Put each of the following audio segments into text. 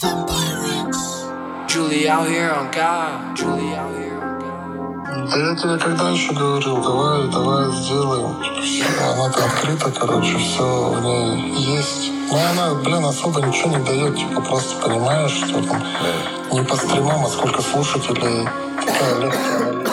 Julie out here on God. Julie out here on God. А я тебе когда еще говорил, давай сделаем. Она-то открыта, короче, все в ней есть. Но она, особо ничего не дает, типа просто понимаешь, что там не по стримам, а сколько слушателей. Такая легкая.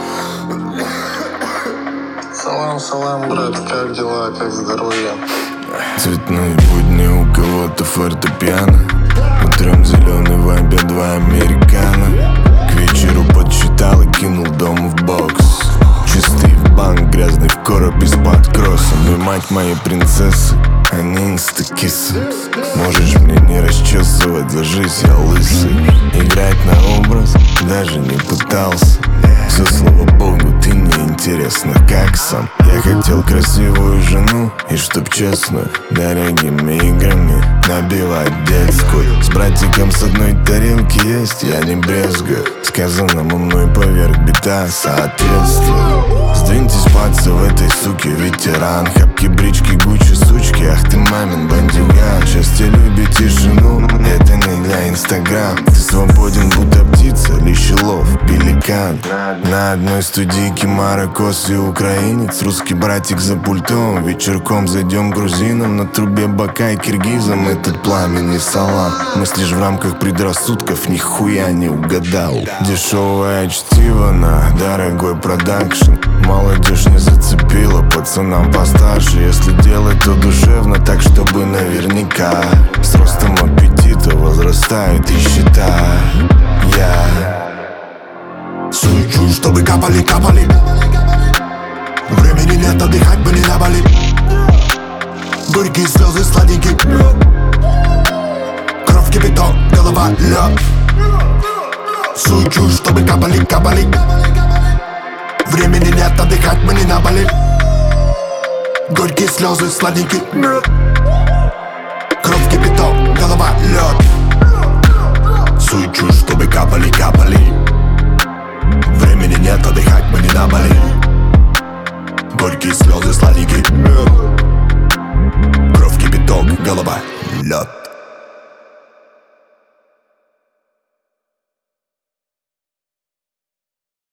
Салам, брат, как дела, как здоровье? Цветные будни, у кого-то фортепиано. Утром зеленый, в обед 2 американо. К вечеру подсчитал и кинул дом в бокс. Чистый в банк, грязный в короб из-под кросса. Ну и мать моей принцессы, они инстакисы. Можешь мне не расчесывать, ложись, я лысый. Играть на образ даже не пытался. Все, слава богу, ты не интересна, как сам. Я хотел красивую жену, и чтоб честно, дорогими играми набивать детскую. С братиком с одной тарелки есть, я не брезгаю. Сказанному мной поверх бита соответствует. Сдвиньтесь, пацы, в этой суке ветеран. Хапки, брички, гуччи, сучки, ах ты мамин бандюган. Счастье любит тишину, это не для инстаграм. Ты свободен, будто птица, лещелов, пеликан. На одной студийке марокос и украинец. Русский братик за пультом, вечерком зайдем грузинам. На трубе бока и киргизам этот пламенный салам. Мыслишь в рамках предрассудков, нихуя не угадал. Дешевое чтиво на дорогой продакшн. Молодежь не зацепила, пацанам постарше. Если делать, то душевно, так чтобы наверняка. С ростом аппетита возрастают и счета. Я сучу, чтобы капали. Времени нет, отдыхать бы не на Бали. Горькие слезы, сладенький кровь, кипяток, голова, лед. Сучу, чтобы капали. Времени нет, отдыхать мы не на Бали. Горькие слезы, сладенький кровь, кипяток, голова, лед. Сучу, чтобы капали. Времени нет, отдыхать мы не на Бали. Горькие слезы, сладенький кровь, кипяток, голова, лед.